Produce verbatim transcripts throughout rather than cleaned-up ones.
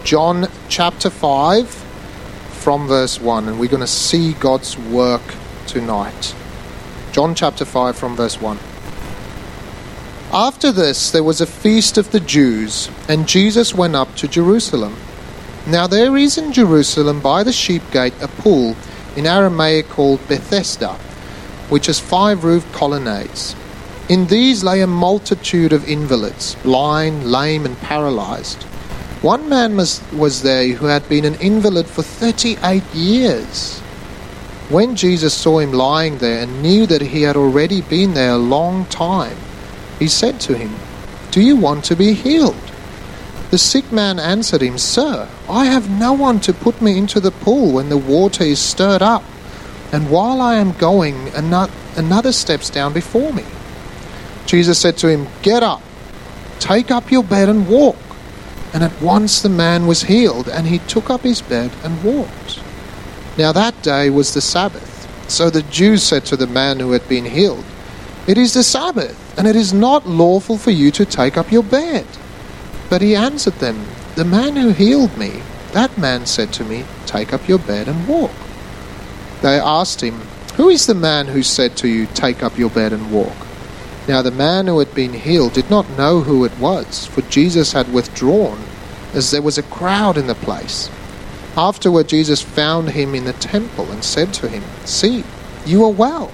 John chapter five from verse one, and we're going to see God's work tonight. John chapter five from verse one. After this, there was a feast of the Jews, and Jesus went up to Jerusalem. Now there is in Jerusalem by the sheep gate a pool in Aramaic called Bethesda, which has five roofed colonnades. In these lay a multitude of invalids, blind, lame, and paralyzed. One man was, was there who had been an invalid for thirty-eight years. When Jesus saw him lying there and knew that he had already been there a long time, he said to him, "Do you want to be healed?" The sick man answered him, "Sir, I have no one to put me into the pool when the water is stirred up, and while I am going, another steps down before me." Jesus said to him, "Get up, take up your bed and walk." And at once the man was healed, and he took up his bed and walked. Now that day was the Sabbath. So the Jews said to the man who had been healed, "It is the Sabbath, and it is not lawful for you to take up your bed." But he answered them, "The man who healed me, that man said to me, 'Take up your bed and walk.'" They asked him, "Who is the man who said to you, 'Take up your bed and walk'?" Now the man who had been healed did not know who it was, for Jesus had withdrawn, as there was a crowd in the place. Afterward Jesus found him in the temple and said to him, "See, you are well.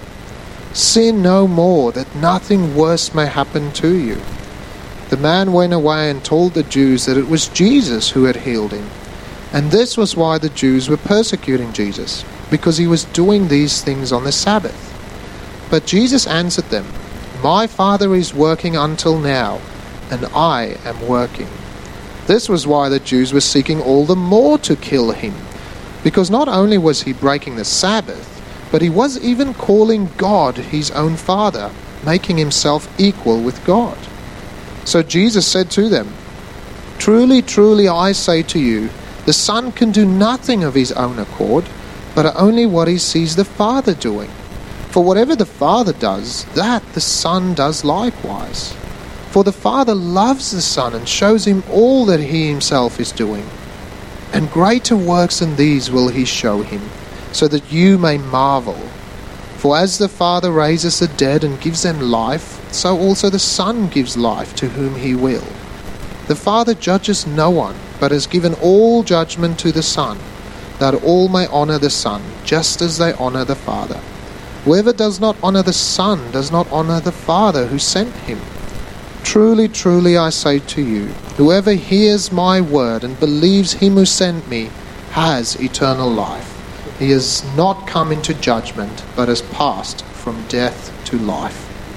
Sin no more, that nothing worse may happen to you." The man went away and told the Jews that it was Jesus who had healed him. And this was why the Jews were persecuting Jesus, because he was doing these things on the Sabbath. But Jesus answered them, "My Father is working until now, and I am working." This was why the Jews were seeking all the more to kill him, because not only was he breaking the Sabbath, but he was even calling God his own Father, making himself equal with God. So Jesus said to them, "Truly, truly, I say to you, the Son can do nothing of his own accord, but only what he sees the Father doing. For whatever the Father does, that the Son does likewise. For the Father loves the Son and shows him all that he himself is doing. And greater works than these will he show him, so that you may marvel. For as the Father raises the dead and gives them life, so also the Son gives life to whom he will. The Father judges no one, but has given all judgment to the Son, that all may honour the Son, just as they honour the Father. Whoever does not honour the Son does not honour the Father who sent him. Truly, truly, I say to you, whoever hears my word and believes him who sent me has eternal life. He has not come into judgment, but has passed from death to life."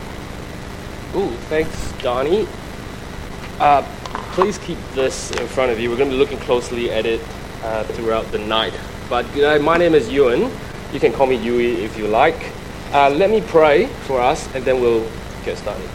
Ooh, thanks, Donnie. Uh, please keep this in front of you. We're going to be looking closely at it uh, throughout the night. But uh, my name is Ewan. You can call me Yui if you like. Uh, let me pray for us, and then we'll get started.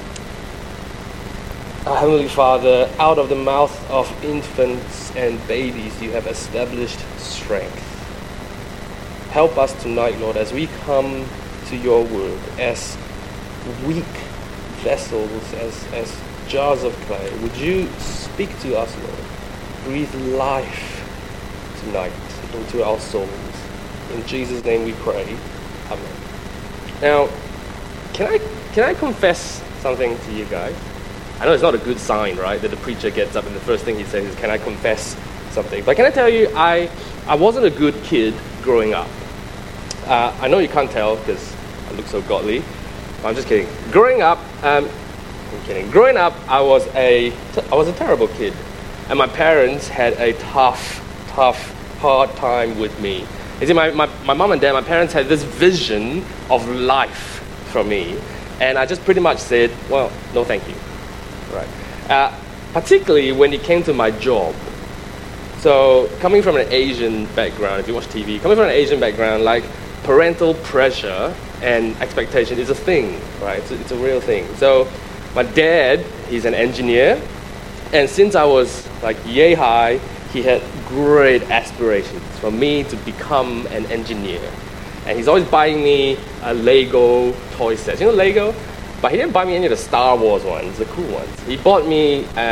Our Heavenly Father, out of the mouth of infants and babies, you have established strength. Help us tonight, Lord, as we come to your word as weak vessels, as, as jars of clay. Would you speak to us, Lord? Breathe life tonight into our souls. In Jesus' name we pray. Amen. Now, can I can I confess something to you guys? I know it's not a good sign, right, that the preacher gets up and the first thing he says is, "Can I confess something?" But can I tell you, I, I wasn't a good kid growing up. Uh, I know you can't tell because I look so godly. I'm just kidding. Growing up, um, I'm kidding. Growing up, I was a I was a terrible kid, and my parents had a tough, tough, hard time with me. You see, my, my, my mom and dad, my parents had this vision of life for me, and I just pretty much said, well, no thank you. Right. Uh, particularly when it came to my job. So, coming from an Asian background, if you watch T V, coming from an Asian background, like, parental pressure and expectation is a thing, right? It's a, it's a real thing. So, my dad, he's an engineer, and since I was, like, yay high, he had great aspirations for me to become an engineer. And he's always buying me a Lego toy set. You know Lego? But he didn't buy me any of the Star Wars ones, the cool ones. He bought me um,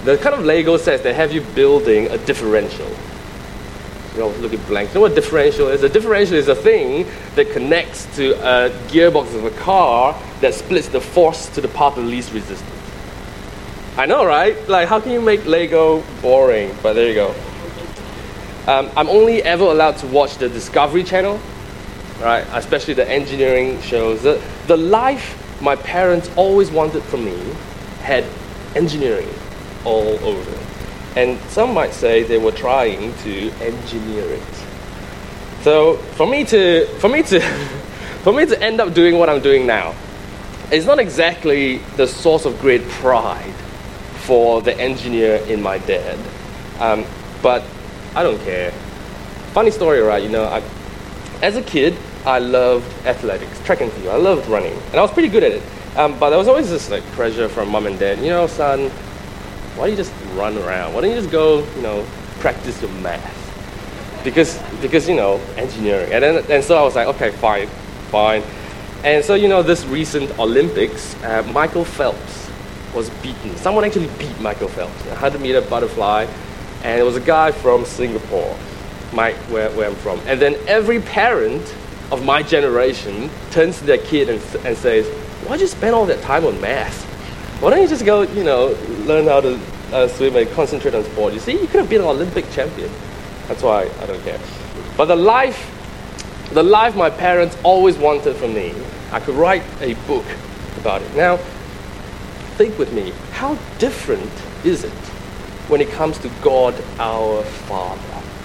the kind of Lego sets that have you building a differential. You know, looking blank. You know what a differential is? A differential is a thing that connects to a gearbox of a car that splits the force to the path of least resistance. I know, right? Like, how can you make Lego boring? But there you go. Um, I'm only ever allowed to watch the Discovery Channel, right? Especially the engineering shows. The, the life my parents always wanted from me had engineering all over it. And some might say they were trying to engineer it. So for me to for me to for me to end up doing what I'm doing now, it's not exactly the source of great pride for the engineer in my dad. Um, but I don't care. Funny story, right? You know, I, as a kid, I loved athletics, track and field. I loved running, and I was pretty good at it. Um, but there was always this like pressure from mom and dad. You know, son, why don't you just run around? Why don't you just go, you know, practice your math? Because, because you know, engineering. And then, and so I was like, okay, fine, fine. And so, you know, this recent Olympics, uh, Michael Phelps was beaten. Someone actually beat Michael Phelps, a hundred meter butterfly. And it was a guy from Singapore, my, where, where I'm from. And then every parent of my generation turns to their kid and, and says, why'd you spend all that time on math? Why don't you just go, you know, learn how to uh, swim and concentrate on sport? You see, you could have been an Olympic champion. That's why I don't care. But the life, the life my parents always wanted from me, I could write a book about it. Now, think with me, how different is it when it comes to God our Father?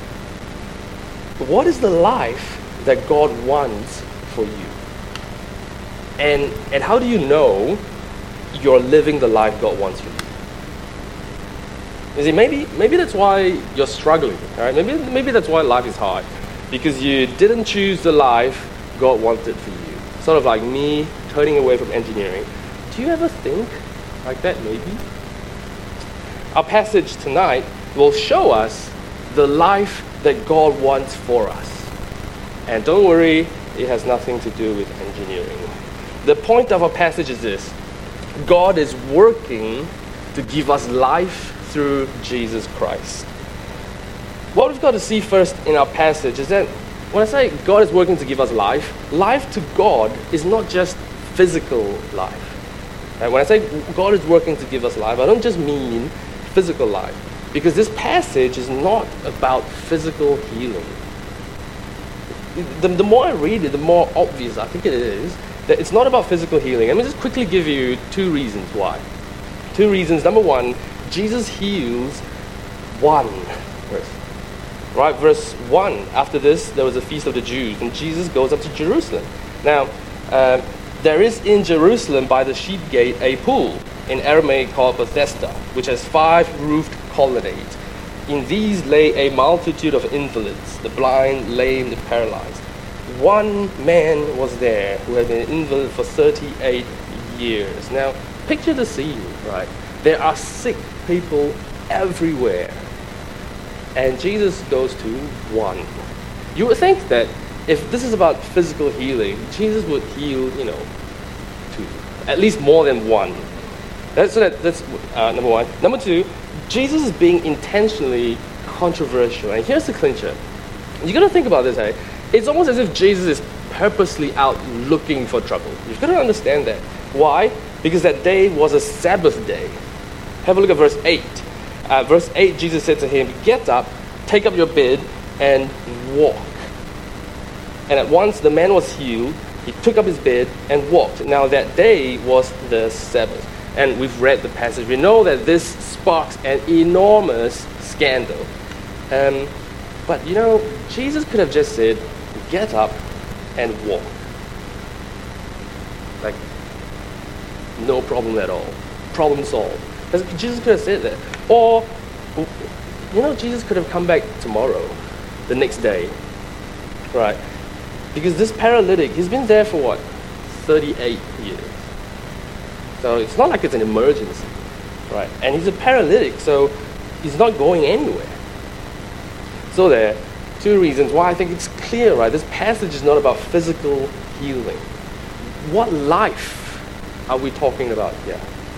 What is the life that God wants for you? And, and how do you know you're living the life God wants for you? You see, maybe maybe that's why you're struggling, all right? Maybe maybe that's why life is hard, because you didn't choose the life God wanted for you. Sort of like me turning away from engineering. Do you ever think like that? Maybe. Our passage tonight will show us the life that God wants for us, and don't worry, it has nothing to do with engineering. The point of our passage is this. God is working to give us life through Jesus Christ. What we've got to see first in our passage is that when I say God is working to give us life, life to God is not just physical life. Right? When I say God is working to give us life, I don't just mean physical life, because this passage is not about physical healing. The, the more I read it, the more obvious I think it is that it's not about physical healing. Let me just quickly give you two reasons why. Two reasons. Number one, Jesus heals one person. Right, verse one. After this, there was a feast of the Jews, and Jesus goes up to Jerusalem. Now, uh, there is in Jerusalem by the sheep gate a pool, in Aramaic called Bethesda, which has five roofed colonnades. In these lay a multitude of invalids, the blind, lame, the paralyzed. One man was there who had been an invalid for thirty-eight years. Now, picture the scene, right? There are sick people everywhere. And Jesus goes to one. You would think that if this is about physical healing, Jesus would heal, you know, two. At least more than one. That's, so that, that's uh, number one. Number two, Jesus is being intentionally controversial. And here's the clincher. You've got to think about this, eh? It's almost as if Jesus is purposely out looking for trouble. You've got to understand that. Why? Because that day was a Sabbath day. Have a look at verse eight. Uh, verse eight, Jesus said to him, get up, take up your bed, and walk. And at once the man was healed. He took up his bed and walked. Now that day was the Sabbath. And we've read the passage. We know that this sparks an enormous scandal. Um, but you know, Jesus could have just said, get up and walk. Like, no problem at all. Problem solved. Jesus could have said that. Or, you know, Jesus could have come back tomorrow, the next day. Right? Because this paralytic, he's been there for what? thirty-eight years. So it's not like it's an emergency. Right? And he's a paralytic, so he's not going anywhere. So there are two reasons why I think it's clear, right? This passage is not about physical healing. What life are we talking about here?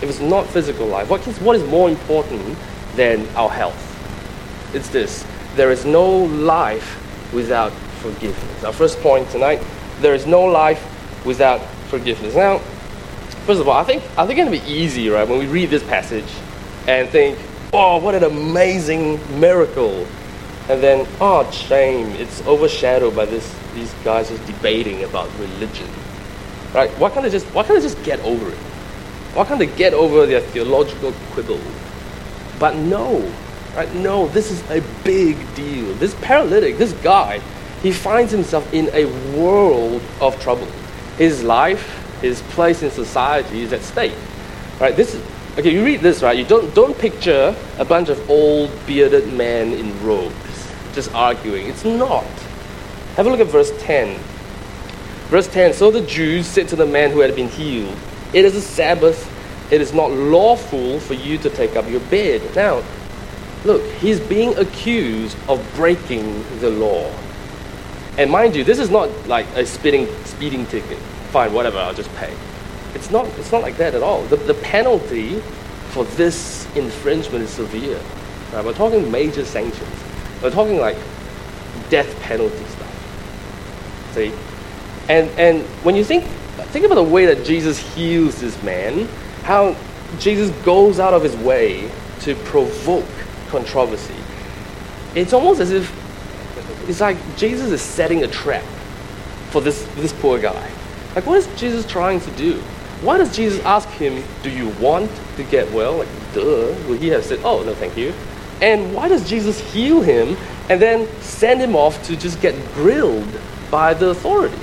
if it's not physical life, what is, what is more important than our health? It's this: there is no life without forgiveness. Our first point tonight: there is no life without forgiveness. Now, first of all, I think I think it's gonna be easy, right, when we read this passage and think, "Oh, what an amazing miracle," and then, "Oh, shame! It's overshadowed by this these guys just debating about religion." Right? Why can't they just why can't they just get over it? Why can't they get over their theological quibble? But no, right? No, this is a big deal. This paralytic, this guy, he finds himself in a world of trouble. His life, his place in society is at stake. Right? This is okay. You read this, right? You don't don't picture a bunch of old bearded men in robes just arguing. It's not. Have a look at verse ten. Verse ten, so the Jews said to the man who had been healed, "It is a Sabbath. It is not lawful for you to take up your bed." Now, look, he's being accused of breaking the law. And mind you, this is not like a speeding speeding ticket. Fine, whatever, I'll just pay. It's not It's not like that at all. The, the penalty for this infringement is severe. Right? We're talking major sanctions. We're talking like death penalty stuff. See? And and when you think think about the way that Jesus heals this man, how Jesus goes out of his way to provoke controversy. It's almost as if it's like Jesus is setting a trap for this this poor guy. Like, what is Jesus trying to do? Why does Jesus ask him, "Do you want to get well?" Like, duh, would he have said, "Oh, no, thank you"? And why does Jesus heal him and then send him off to just get grilled by the authorities?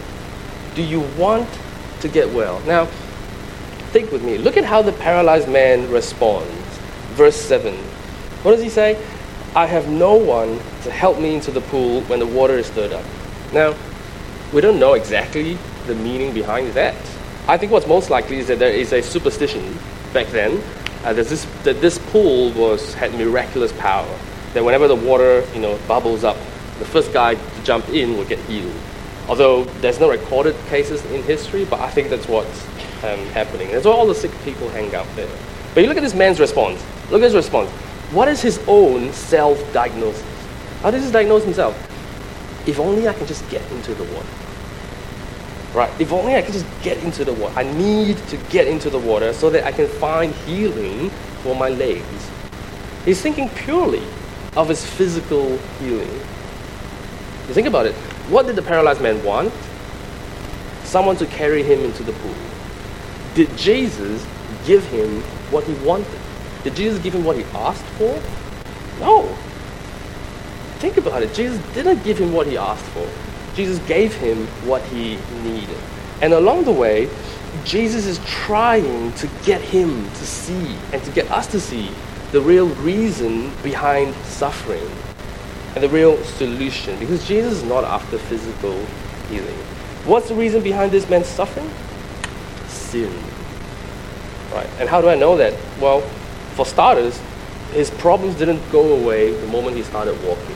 Do you want to get well? Now, think with me. Look at how the paralyzed man responds. Verse seven. What does he say? "I have no one to help me into the pool when the water is stirred up." Now, we don't know exactly the meaning behind that. I think what's most likely is that there is a superstition back then uh, that this that this pool was had miraculous power. That whenever the water, you know, bubbles up, the first guy to jump in will get healed. Although there's no recorded cases in history, but I think that's what's um, happening. That's why all the sick people hang out there. But you look at this man's response. Look at his response. What is his own self-diagnosis? How does he diagnose himself? If only I can just get into the water. Right? If only I can just get into the water. I need to get into the water so that I can find healing for my legs. He's thinking purely of his physical healing. You think about it. What did the paralyzed man want? Someone to carry him into the pool. Did Jesus give him what he wanted? Did Jesus give him what he asked for? No. Think about it. Jesus didn't give him what he asked for. Jesus gave him what he needed. And along the way, Jesus is trying to get him to see and to get us to see the real reason behind suffering and the real solution, because Jesus is not after physical healing. What's the reason behind this man's suffering? Sin. Right? And how do I know that? Well, for starters, his problems didn't go away the moment he started walking.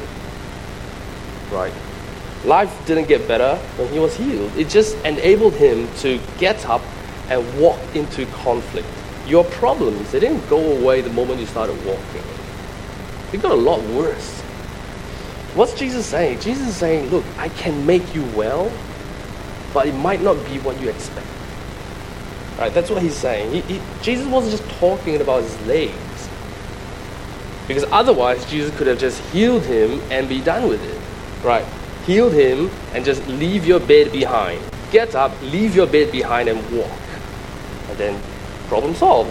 Right? Life didn't get better when he was healed. It just enabled him to get up and walk into conflict. Your problems, they didn't go away the moment you started walking. It got a lot worse. What's Jesus saying? Jesus is saying, look, I can make you well, but it might not be what you expect. Right? That's what he's saying. He, he, Jesus wasn't just talking about his legs. Because otherwise, Jesus could have just healed him and be done with it. Right? Healed him and just leave your bed behind. Get up, leave your bed behind and walk. And then problem solved.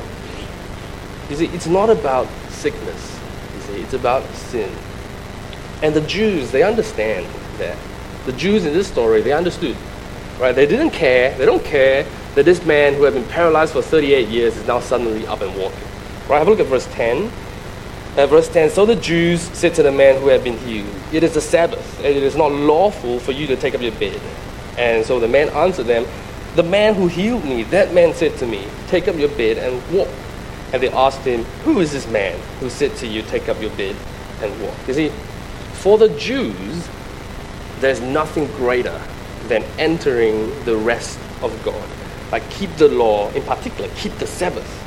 You see, it's not about sickness. You see, it's about sin. And the Jews, they understand that. The Jews in this story, they understood. Right? They didn't care. They don't care that this man who had been paralyzed for thirty-eight years is now suddenly up and walking. Right? Have a look at verse ten. Uh, verse ten, so the Jews said to the man who had been healed, "It is the Sabbath, and it is not lawful for you to take up your bed." And so the man answered them, "The man who healed me, that man said to me, 'Take up your bed and walk.'" And they asked him, "Who is this man who said to you, 'Take up your bed and walk'?" You see, for the Jews, there's nothing greater than entering the rest of God. Like, keep the law, in particular, keep the Sabbath.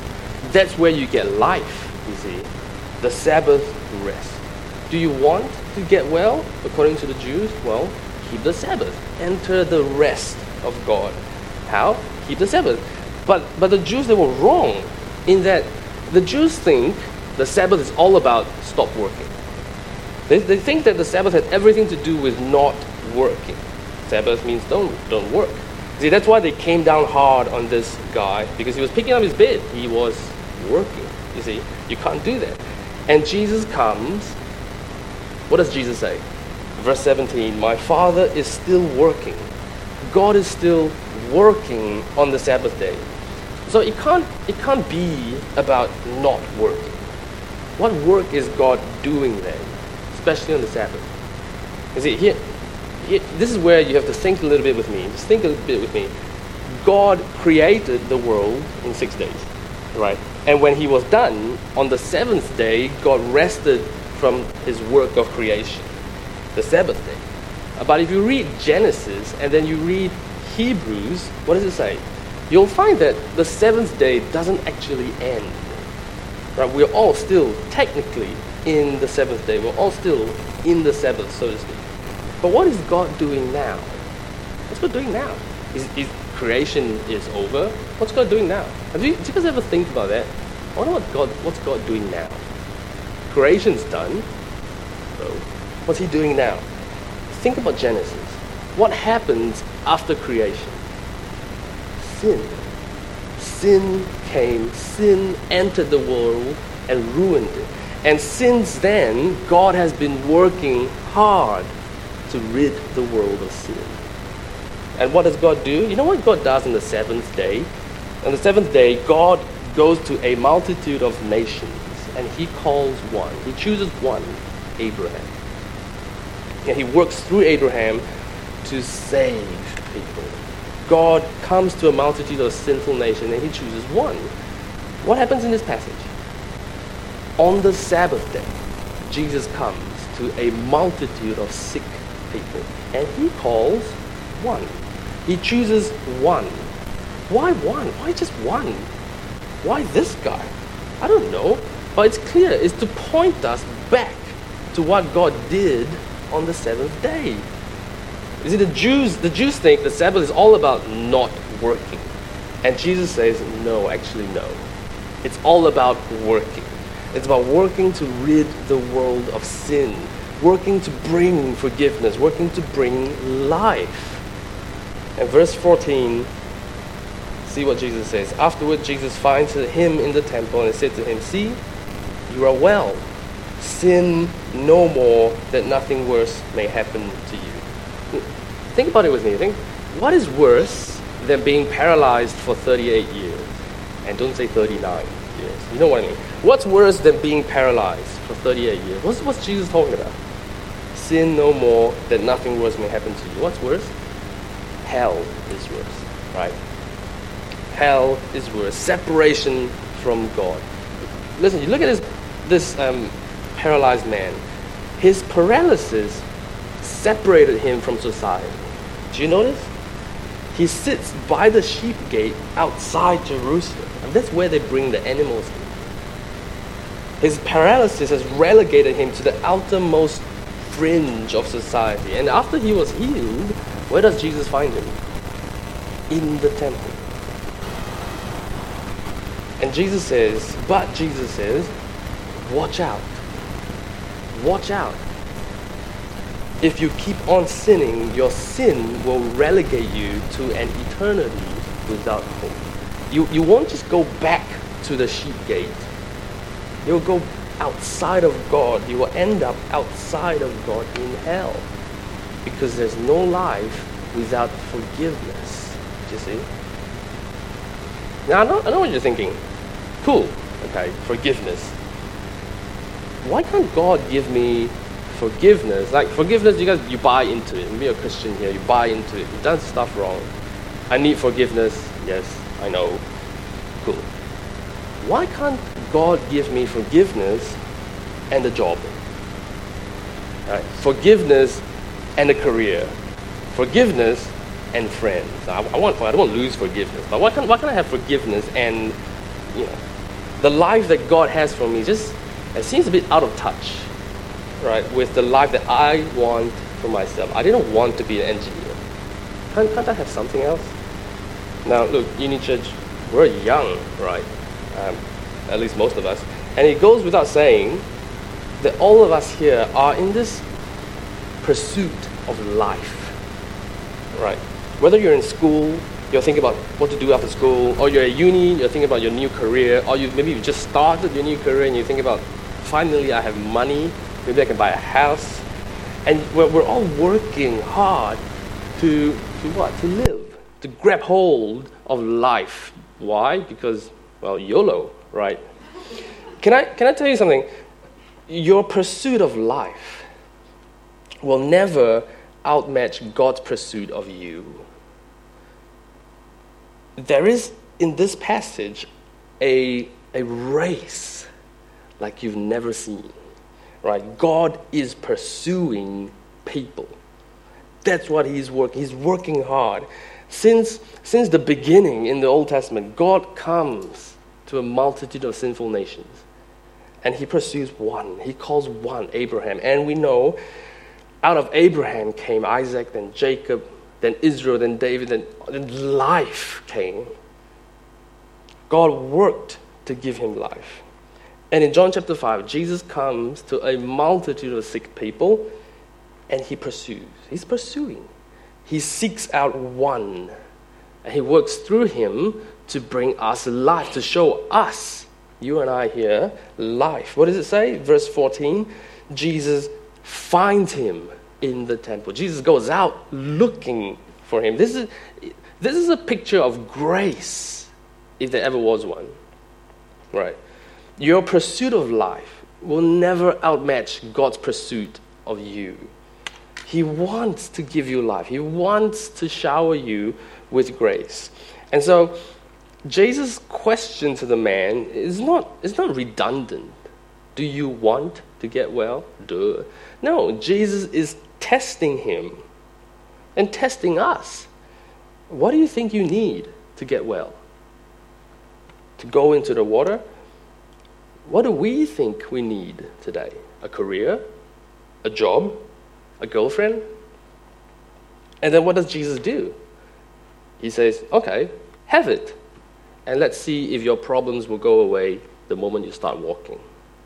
That's where you get life, you see. The Sabbath rest. Do you want to get well, according to the Jews? Well, keep the Sabbath. Enter the rest of God. How? Keep the Sabbath. But but the Jews, they were wrong in that the Jews think the Sabbath is all about stop working. They, they think that the Sabbath has everything to do with not working. Sabbath means don't don't work. See, that's why they came down hard on this guy, because he was picking up his bed. He was working. You see, you can't do that. And Jesus comes. What does Jesus say? Verse seventeen, my Father is still working. God is still working on the Sabbath day. So it can't, it can't be about not working. What work is God doing then, especially on the Sabbath? You see, here, here, this is where you have to think a little bit with me. Just think a little bit with me. God created the world in six days, right? And when he was done, on the seventh day, God rested from his work of creation, the Sabbath day. But if you read Genesis and then you read Hebrews, what does it say? You'll find that the seventh day doesn't actually end. Right? We're all still technically in the seventh day. We're all still in the Sabbath, so to speak. But what is God doing now? What's God doing now? Is, is creation is over? What's God doing now? Have you, do you guys ever think about that? I wonder what God, what's God doing now? Creation's done. So what's he doing now? Think about Genesis. What happens after creation? Sin. Sin came, sin entered the world and ruined it. And since then, God has been working hard to rid the world of sin. And what does God do? You know what God does on the seventh day? On the seventh day, God goes to a multitude of nations and he calls one. He chooses one, Abraham. And he works through Abraham to save people. God comes to a multitude of sinful nations and he chooses one. What happens in this passage? On the Sabbath day, Jesus comes to a multitude of sick people and he calls one. He chooses one. Why one? Why just one? Why this guy? I don't know. But it's clear. It's to point us back to what God did on the seventh day. You see, the Jews, the Jews think the Sabbath is all about not working. And Jesus says, no, actually no. It's all about working. It's about working to rid the world of sin. Working to bring forgiveness. Working to bring life. And verse fourteen, see what Jesus says. Afterward, Jesus finds him in the temple and said to him, see, you are well. Sin no more, that nothing worse may happen to you. Think about it with me. Think, what is worse than being paralyzed for thirty-eight years? And don't say thirty-nine years. You know what I mean? What's worse than being paralyzed for thirty-eight years? What's, what's Jesus talking about? Sin no more, that nothing worse may happen to you. What's worse? Hell is worse, right? Hell is worse. Separation from God. Listen, you look at this, this um, paralyzed man. His paralysis separated him from society. Do you notice? He sits by the sheep gate outside Jerusalem. And that's where they bring the animals in. His paralysis has relegated him to the outermost fringe of society. And after he was healed, where does Jesus find him? In the temple. And Jesus says, but Jesus says, watch out. Watch out. If you keep on sinning, your sin will relegate you to an eternity without hope. You, you won't just go back to the sheep gate. You'll go outside of God. You will end up outside of God in hell. Because there's no life without forgiveness. Do you see? Now, I know, I know what you're thinking. Cool. Okay, forgiveness. Why can't God give me forgiveness? Like, forgiveness, you guys, you buy into it. Maybe you're a Christian here, you buy into it. You've done stuff wrong. I need forgiveness. Yes, I know. Cool. Why can't God give me forgiveness and a job? Right? Forgiveness and a career. Forgiveness and friends. I, I want. I don't want to lose forgiveness. But why can't? Why can't I have forgiveness and, you know, the life that God has for me just it seems a bit out of touch, right, with the life that I want for myself. I didn't want to be an engineer. Can't, can't I have something else? Now, look, Uni Church, we're young, right? Um, at least most of us. And it goes without saying that all of us here are in this pursuit of life, right? Whether you're in school, you're thinking about what to do after school, or you're at uni, you're thinking about your new career, or you maybe you just started your new career and you think about, finally I have money, maybe I can buy a house. And we're, we're all working hard to, to what? To live, to grab hold of life. Why? Because, well, YOLO, right? Can I, can I tell you something? Your pursuit of life will never outmatch God's pursuit of you. There is, in this passage, a, a race like you've never seen, right? God is pursuing people. That's what he's working. He's working hard. Since, since the beginning in the Old Testament, God comes to a multitude of sinful nations. And he pursues one. He calls one, Abraham. And we know out of Abraham came Isaac, then Jacob, then Israel, then David, then, then life came. God worked to give him life. And in John chapter five, Jesus comes to a multitude of sick people and he pursues. He's pursuing. He seeks out one. And he works through him to bring us life, to show us, you and I here, life. What does it say? Verse fourteen, Jesus finds him in the temple. Jesus goes out looking for him. This is, this is a picture of grace, if there ever was one. Right? Your pursuit of life will never outmatch God's pursuit of you. He wants to give you life. He wants to shower you with grace. And so, Jesus' question to the man is not, it's not redundant. Do you want to get well? Duh. No, Jesus is testing him and testing us. What do you think you need to get well? To go into the water? What do we think we need today? A career? A job? A girlfriend? And then what does Jesus do? He says, okay, have it. And let's see if your problems will go away the moment you start walking.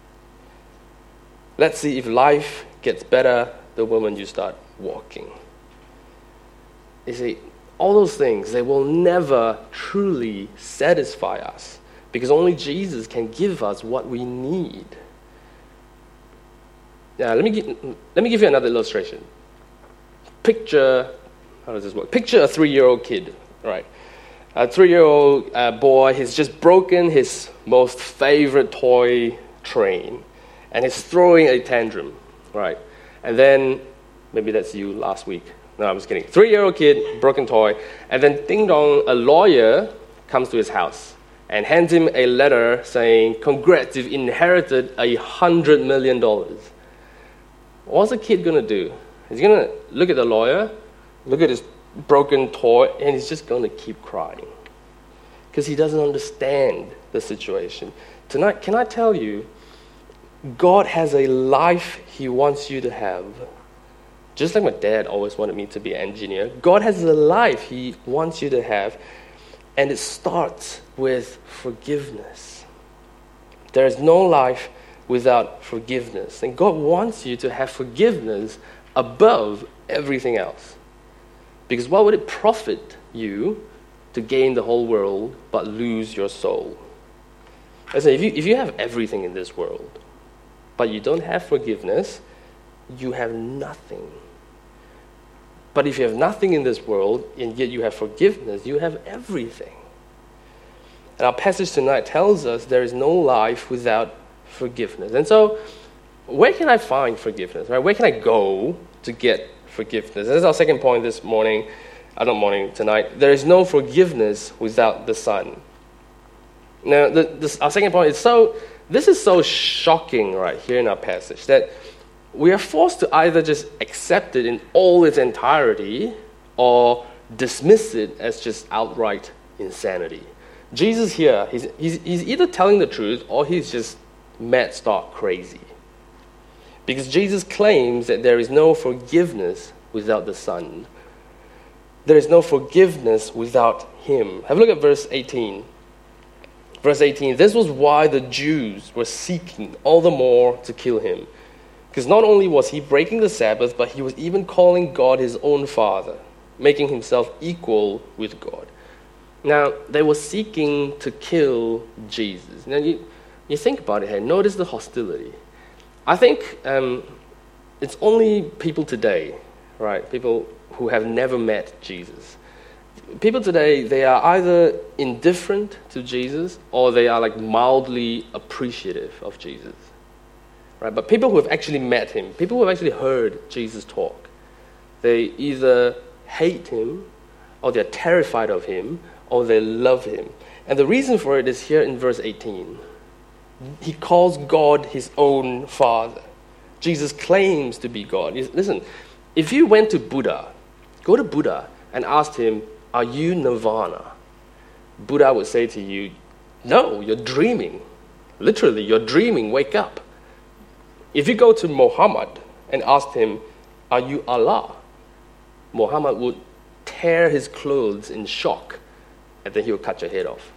Let's see if life gets better the moment you start walking. You see, all those things, they will never truly satisfy us because only Jesus can give us what we need. Now, let me give, let me give you another illustration. Picture, how does this work? Picture a three-year-old kid, right? A three-year-old uh, boy, he's just broken his most favorite toy train, and he's throwing a tantrum, right? And then, maybe that's you last week. No, I'm just kidding. Three-year-old kid, broken toy, and then ding dong, a lawyer comes to his house and hands him a letter saying, congrats, you've inherited a hundred million dollars. What's the kid going to do? He's going to look at the lawyer, look at his broken toy, and he's just going to keep crying because he doesn't understand the situation. Tonight, can I tell you, God has a life he wants you to have. Just like my dad always wanted me to be an engineer, God has a life he wants you to have, and it starts with forgiveness. There is no life without forgiveness. And God wants you to have forgiveness above everything else. Because what would it profit you to gain the whole world but lose your soul? I say, if you, if you have everything in this world, but you don't have forgiveness, you have nothing. But if you have nothing in this world, and yet you have forgiveness, you have everything. And our passage tonight tells us there is no life without forgiveness. And so, where can I find forgiveness? Right? Where can I go to get forgiveness? That's our second point this morning. Uh, not morning, tonight. There is no forgiveness without the Son. Now, the, this, our second point is so, this is so shocking right here in our passage that we are forced to either just accept it in all its entirety or dismiss it as just outright insanity. Jesus here, he's, he's, he's either telling the truth or he's just mad stark crazy. Because Jesus claims that there is no forgiveness without the Son. There is no forgiveness without him. Have a look at verse eighteen. Verse eighteen, this was why the Jews were seeking all the more to kill him. Because not only was he breaking the Sabbath, but he was even calling God his own Father, making himself equal with God. Now, they were seeking to kill Jesus. Now, you, you think about it here. Notice the hostility. I think um, it's only people today, right? People who have never met Jesus. People today, they are either indifferent to Jesus or they are like mildly appreciative of Jesus. Right? But people who have actually met him, people who have actually heard Jesus talk, they either hate him or they're terrified of him or they love him. And the reason for it is here in verse eighteen. He calls God his own Father. Jesus claims to be God. Listen, if you went to Buddha, go to Buddha and asked him, are you nirvana? Buddha would say to you, no, you're dreaming. Literally, you're dreaming, wake up. If you go to Muhammad and ask him, are you Allah? Muhammad would tear his clothes in shock and then he would cut your head off.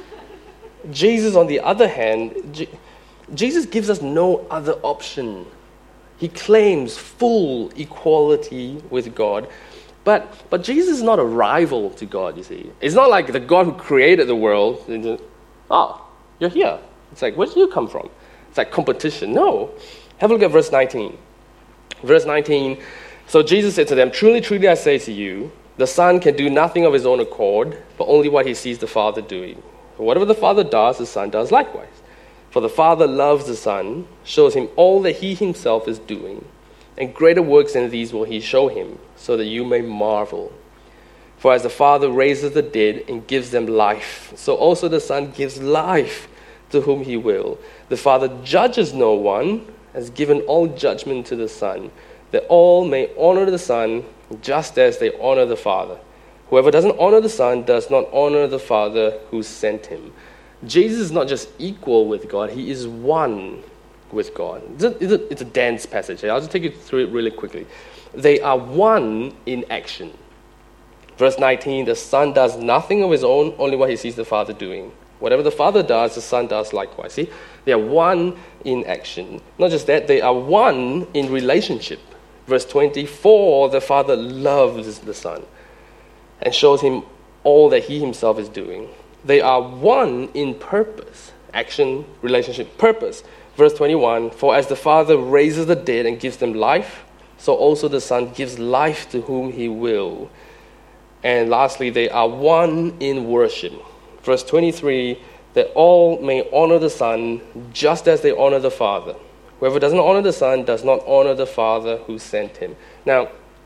Jesus, on the other hand, J- Jesus gives us no other option. He claims full equality with God. But but Jesus is not a rival to God, you see. It's not like the God who created the world. And just, oh, you're here. It's like, where did you come from? It's like competition. No. Have a look at verse nineteen. Verse nineteen, so Jesus said to them, truly, truly, I say to you, the Son can do nothing of his own accord, but only what he sees the Father doing. For whatever the Father does, the Son does likewise. For the Father loves the Son, shows him all that he himself is doing, and greater works than these will he show him, so that you may marvel. For as the Father raises the dead and gives them life, so also the Son gives life to whom he will. The Father judges no one, has given all judgment to the Son, that all may honor the Son just as they honor the Father. Whoever doesn't honor the Son does not honor the Father who sent him. Jesus is not just equal with God, he is one with God. It's a, it's a, it's a dense passage. I'll just take you through it really quickly. They are one in action. Verse nineteen, the Son does nothing of his own, only what he sees the Father doing. Whatever the Father does, the Son does likewise. See, they are one in action. Not just that, they are one in relationship. Verse twenty-four, the Father loves the Son and shows him all that he himself is doing. They are one in purpose, action, relationship, purpose. Verse twenty-one, for as the Father raises the dead and gives them life, so also the Son gives life to whom he will. And lastly, they are one in worship. Verse twenty-three, that all may honor the Son just as they honor the Father. Whoever doesn't honor the Son does not honor the Father who sent him. Now,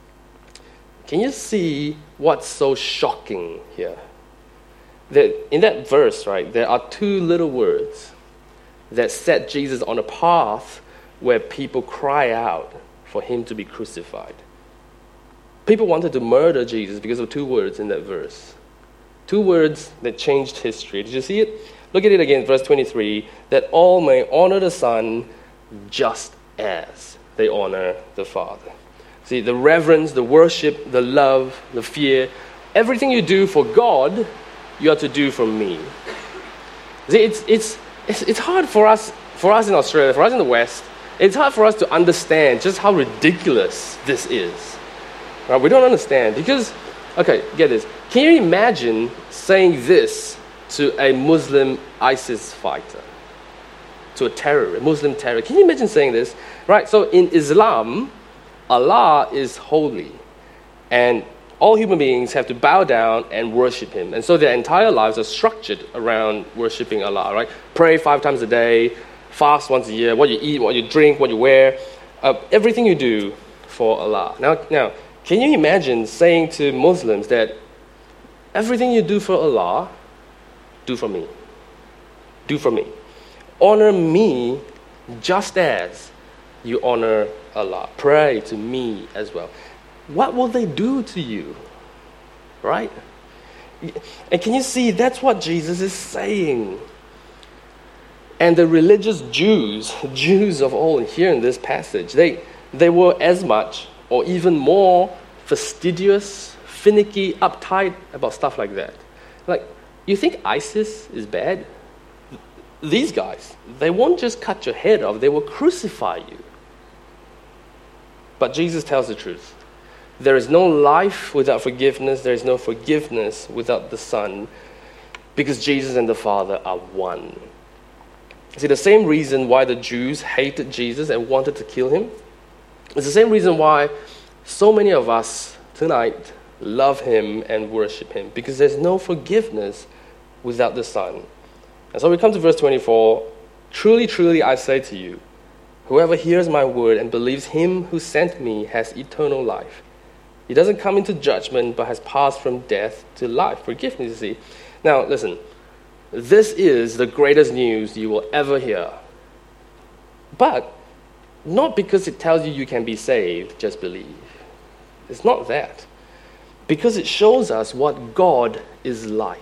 can you see what's so shocking here? That in that verse, right, there are two little words that set Jesus on a path where people cry out for him to be crucified. People wanted to murder Jesus because of two words in that verse. Two words that changed history. Did you see it? Look at it again, verse twenty-three, that all may honor the Son just as they honor the Father. See, the reverence, the worship, the love, the fear, everything you do for God, you are to do for me. See, it's, it's, it's, it's hard for us, for us in Australia, for us in the West, it's hard for us to understand just how ridiculous this is. Right? We don't understand because, okay, get this. Can you imagine saying this to a Muslim ISIS fighter? To a terrorist, Muslim terrorist. Can you imagine saying this? Right, so in Islam, Allah is holy. And all human beings have to bow down and worship him. And so their entire lives are structured around worshiping Allah, right? Pray five times a day, fast once a year, what you eat, what you drink, what you wear, uh, everything you do for Allah. Now, now, can you imagine saying to Muslims that everything you do for Allah, do for me. Do for me. Honor me just as you honor Allah. Pray to me as well. What will they do to you? Right? And can you see, that's what Jesus is saying. And the religious Jews, Jews of old here in this passage, they, they were as much or even more fastidious, finicky, uptight about stuff like that. Like, you think ISIS is bad? These guys, they won't just cut your head off, they will crucify you. But Jesus tells the truth. There is no life without forgiveness. There is no forgiveness without the Son, because Jesus and the Father are one. See, the same reason why the Jews hated Jesus and wanted to kill him is the same reason why so many of us tonight love him and worship him, because there's no forgiveness without the Son. And so we come to verse twenty-four. Truly, truly, I say to you, whoever hears my word and believes him who sent me has eternal life. He doesn't come into judgment, but has passed from death to life. Forgiveness, you see. Now, listen. This is the greatest news you will ever hear. But not because it tells you you can be saved, just believe. It's not that. Because it shows us what God is like.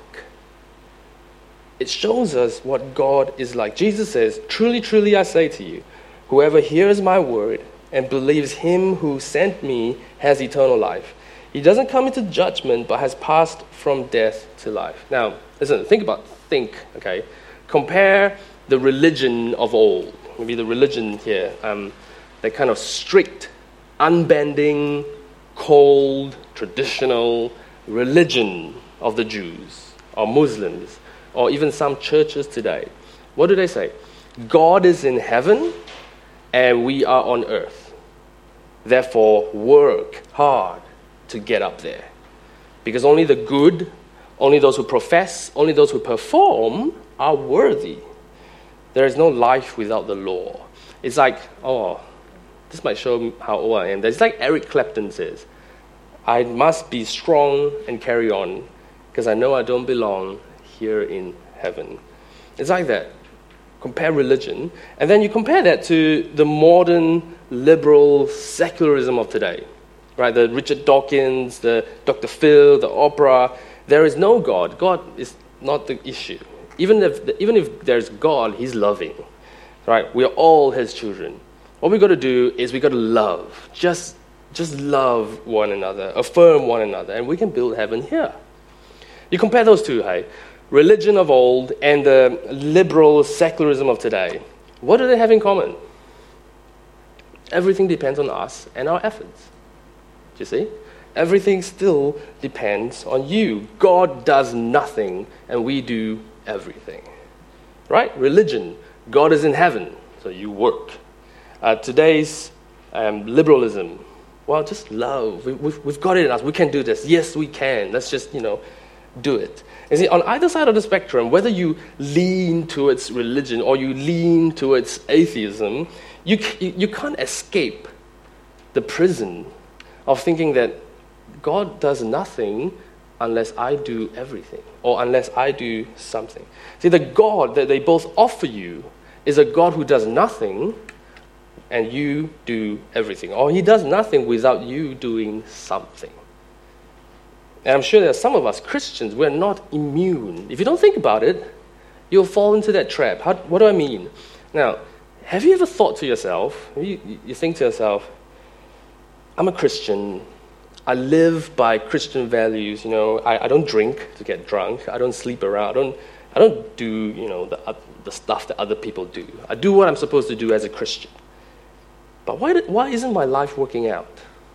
It shows us what God is like. Jesus says, truly, truly, I say to you, whoever hears my word and believes him who sent me has eternal life. He doesn't come into judgment, but has passed from death to life. Now, listen, think about, think, okay? Compare the religion of old, maybe the religion here, um, that kind of strict, unbending, cold, traditional religion of the Jews, or Muslims, or even some churches today. What do they say? God is in heaven, and we are on earth. Therefore, work hard to get up there. Because only the good, only those who profess, only those who perform are worthy. There is no life without the law. It's like, oh, this might show how old I am. It's like Eric Clapton says, I must be strong and carry on, because I know I don't belong here in heaven. It's like that. Compare religion, and then you compare that to the modern liberal secularism of today, right? The Richard Dawkins, the Doctor Phil, the opera. There is no God. God is not the issue. Even if even if there's God, he's loving, right? We are all his children. What we got to do is we got to love, just just love one another, affirm one another, and we can build heaven here. You compare those two, hey? Religion of old and the liberal secularism of today. What do they have in common? Everything depends on us and our efforts. Do you see? Everything still depends on you. God does nothing and we do everything. Right? Religion. God is in heaven, so you work. Uh, today's um, liberalism. Well, just love. We, we've, we've got it in us. We can do this. Yes, we can. Let's just, you know, do it. You see, on either side of the spectrum, whether you lean towards religion or you lean towards atheism, you, you, you can't escape the prison of thinking that God does nothing unless I do everything or unless I do something. See, the God that they both offer you is a God who does nothing and you do everything. Or he does nothing without you doing something. And I'm sure there are some of us Christians, we're not immune. If you don't think about it, you'll fall into that trap. How, what do I mean? Now, have you ever thought to yourself, you, you think to yourself, I'm a Christian, I live by Christian values, you know, I, I don't drink to get drunk, I don't sleep around, I don't, I don't do, you know, the, uh, the stuff that other people do. I do what I'm supposed to do as a Christian. But why, did, why isn't my life working out?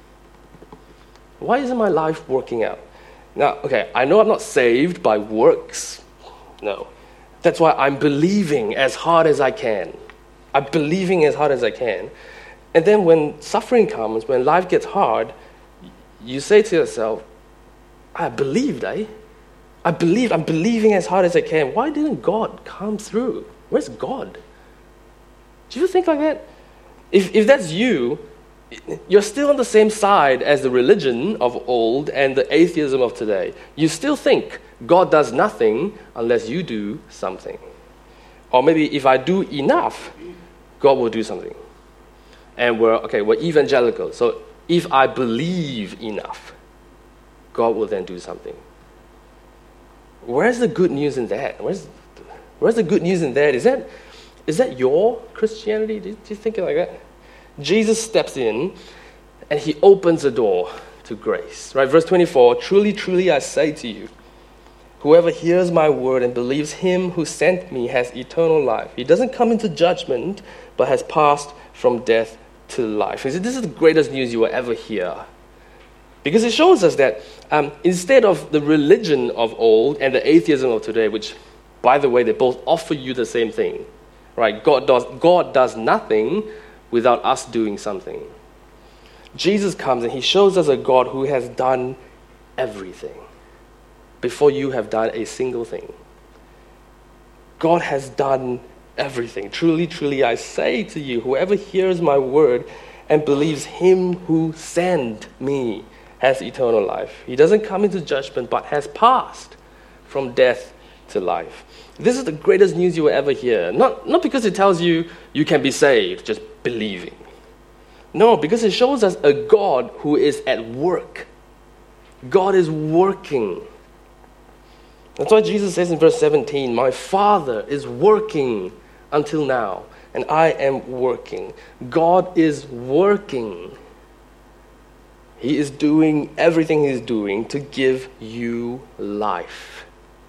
Why isn't my life working out? Now, okay, I know I'm not saved by works. No. That's why I'm believing as hard as I can. I'm believing as hard as I can. And then when suffering comes, when life gets hard, you say to yourself, I believed, eh? I believed, I'm believing as hard as I can. Why didn't God come through? Where's God? Do you think like that? If if that's you, you're still on the same side as the religion of old and the atheism of today. You still think God does nothing unless you do something. Or maybe if I do enough, God will do something. And we're, okay, we're evangelical. So if I believe enough, God will then do something. Where's the good news in that? Where's, where's the good news in that? Is that, is that your Christianity? Do you, do you think it like that? Jesus steps in and he opens the door to grace. Right? Verse twenty-four, truly, truly, I say to you, whoever hears my word and believes him who sent me has eternal life. He doesn't come into judgment, but has passed from death to life. You see, this is the greatest news you will ever hear. Because it shows us that um, instead of the religion of old and the atheism of today, which, by the way, they both offer you the same thing, right? God does, God does nothing without us doing something. Jesus comes and he shows us a God who has done everything before you have done a single thing. God has done everything. Truly, truly, I say to you, whoever hears my word and believes him who sent me has eternal life. He doesn't come into judgment, but has passed from death to life. This is the greatest news you will ever hear. Not, not because it tells you you can be saved, just believing. No, because it shows us a God who is at work. God is working. That's why Jesus says in verse seventeen, my Father is working until now, and I am working. God is working. He is doing everything he's doing to give you life.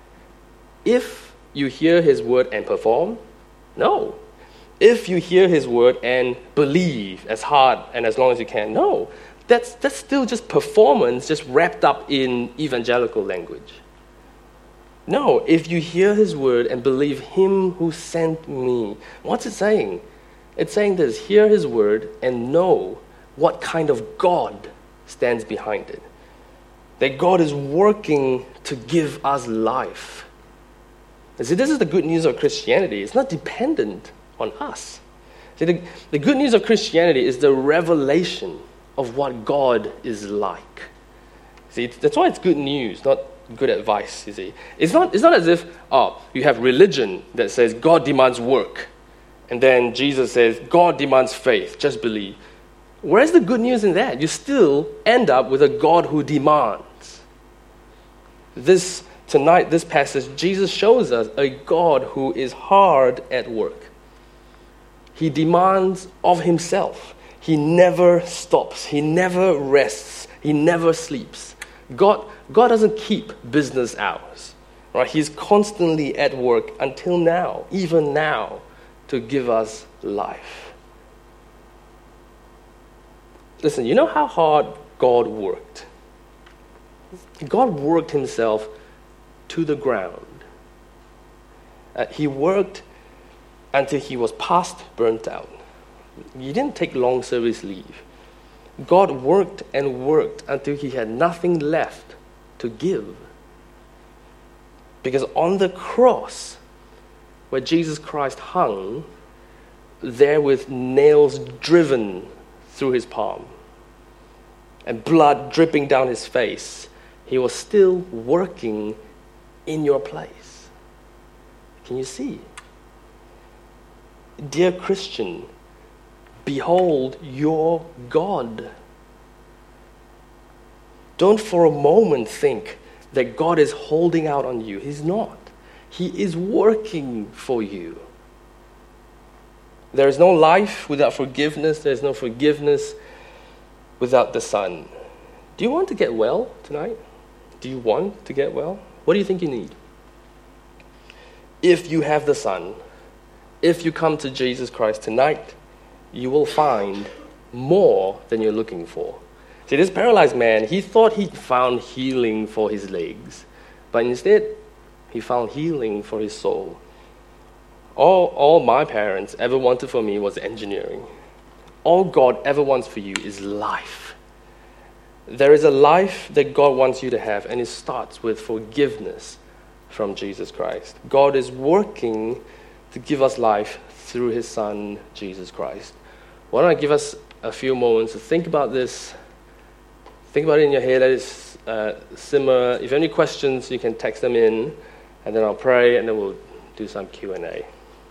If you hear his word and perform, no. If you hear his word and believe as hard and as long as you can, no. That's, that's still just performance, just wrapped up in evangelical language. No, if you hear his word and believe him who sent me, what's it saying? It's saying this, hear his word and know what kind of God stands behind it. That God is working to give us life. You see, this is the good news of Christianity. It's not dependent on us. See, the, the good news of Christianity is the revelation of what God is like. See, that's why it's good news, not good advice, you see. It's not, it's not as if, oh, you have religion that says God demands work. And then Jesus says, God demands faith, just believe. Where's the good news in that? You still end up with a God who demands. This, tonight, this passage, Jesus shows us a God who is hard at work. He demands of himself. He never stops. He never rests. He never sleeps. God, God doesn't keep business hours. Right? He's constantly at work until now, even now, to give us life. Listen, you know how hard God worked? God worked himself to the ground. Uh, he worked until he was past burnt out. He didn't take long service leave. God worked and worked until he had nothing left to give. Because on the cross, where Jesus Christ hung, there with nails driven through his palm and blood dripping down his face, he was still working in your place. Can you see? Dear Christian, behold your God. Don't for a moment think that God is holding out on you. He's not. He is working for you. There is no life without forgiveness. There is no forgiveness without the Son. Do you want to get well tonight? Do you want to get well? What do you think you need? If you have the Son, if you come to Jesus Christ tonight, you will find more than you're looking for. See, this paralyzed man, he thought he found healing for his legs, but instead, he found healing for his soul. All, all my parents ever wanted for me was engineering. All God ever wants for you is life. There is a life that God wants you to have, and it starts with forgiveness from Jesus Christ. God is working to give us life through his Son, Jesus Christ. Why don't I give us a few moments to think about this? Think about it in your head. Let it uh, simmer. If you have any questions, you can text them in, and then I'll pray, and then we'll do some Q and A.